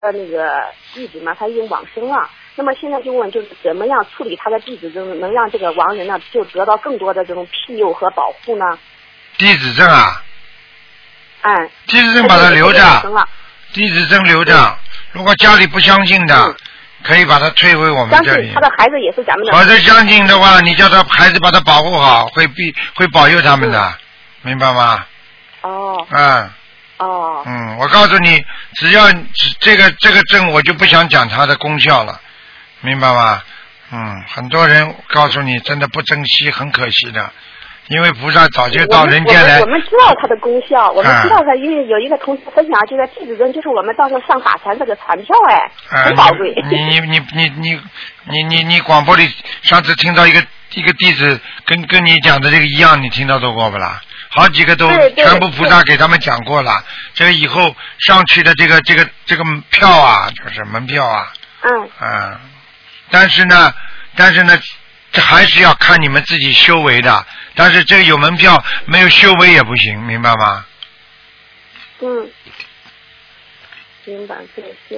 那个弟子嘛，他已经往生了。那么现在就问，就是怎么样处理他的弟子证，能让这个亡人呢就得到更多的这种庇佑和保护呢？ 弟子证啊？弟子证把它留着，弟子证留着。如果家里不相信的，可以把它退回我们这里。 他的孩子也是咱们的。 孩子相信的话，你叫他孩子把他保护好，会保佑他们的，明白吗？ 哦。 我告诉你，只要这个证，我就不想讲它的功效了，明白吗？很多人告诉你，真的不珍惜，很可惜的。因为菩萨早就到人间来。 我们知道它的功效，我们知道它，因为有一个同学分享，这个弟子证就是我们到时候上法船这个船票，很宝贵。 你广播里上次听到一个弟子跟你讲的这个一样，你听到过不啦？好几个都全部菩萨给他们讲过了。这个以后上去的这个票啊，就是门票啊。但是呢，这还是要看你们自己修为的。但是这个有门票没有修为也不行，明白吗？ 明白，对。